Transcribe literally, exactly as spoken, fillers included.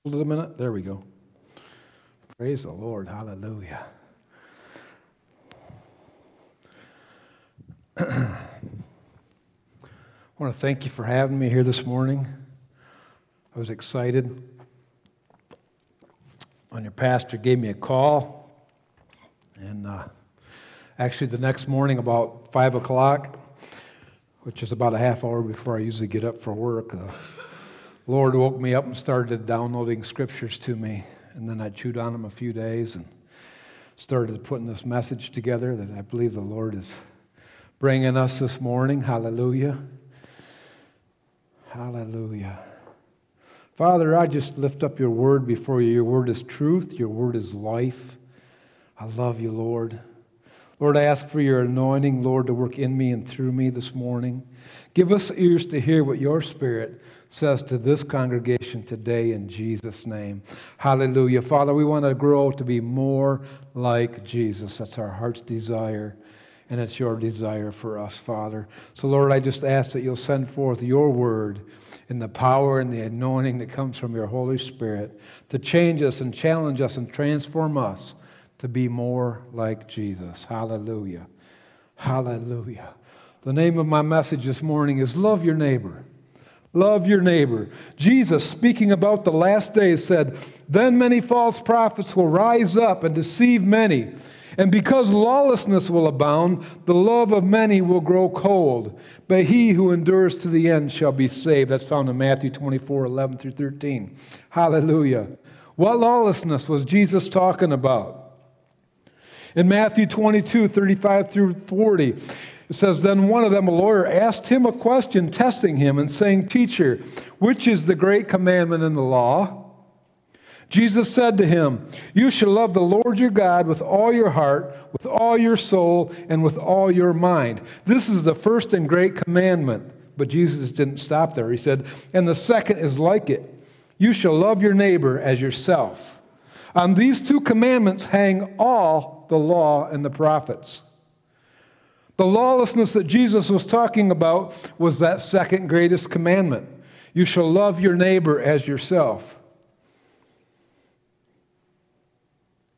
Hold it a minute. There we go. Praise the Lord. Hallelujah. I want to thank you for having me here this morning. I was excited when your pastor gave me a call. And uh, actually the next morning about five o'clock, which is about a half hour before I usually get up for work, the Lord woke me up and started downloading scriptures to me. And then I chewed on them a few days and started putting this message together that I believe the Lord is bringing us this morning. Hallelujah. Hallelujah. Father, I just lift up your word before you. Your word is truth. Your word is life. I love you, Lord. Lord, I ask for your anointing, Lord, to work in me and through me this morning. Give us ears to hear what your Spirit says to this congregation today in Jesus' name. Hallelujah. Father, we want to grow to be more like Jesus. That's our heart's desire, and it's your desire for us, Father. So, Lord, I just ask that you'll send forth your word in the power and the anointing that comes from your Holy Spirit to change us and challenge us and transform us to be more like Jesus. Hallelujah. Hallelujah. The name of my message this morning is Love Your Neighbor. Love your neighbor. Jesus, speaking about the last days, said, "Then many false prophets will rise up and deceive many. And because lawlessness will abound, the love of many will grow cold. But he who endures to the end shall be saved." That's found in Matthew twenty-four, eleven through thirteen. Hallelujah. What lawlessness was Jesus talking about? In Matthew twenty-two, thirty-five through forty, it says, "Then one of them, a lawyer, asked him a question, testing him and saying, 'Teacher, which is the great commandment in the law?' Jesus said to him, 'You shall love the Lord your God with all your heart, with all your soul, and with all your mind. This is the first and great commandment.' But Jesus didn't stop there. He said, 'And the second is like it. You shall love your neighbor as yourself. On these two commandments hang all the law and the prophets.'" The lawlessness that Jesus was talking about was that second greatest commandment. You shall love your neighbor as yourself.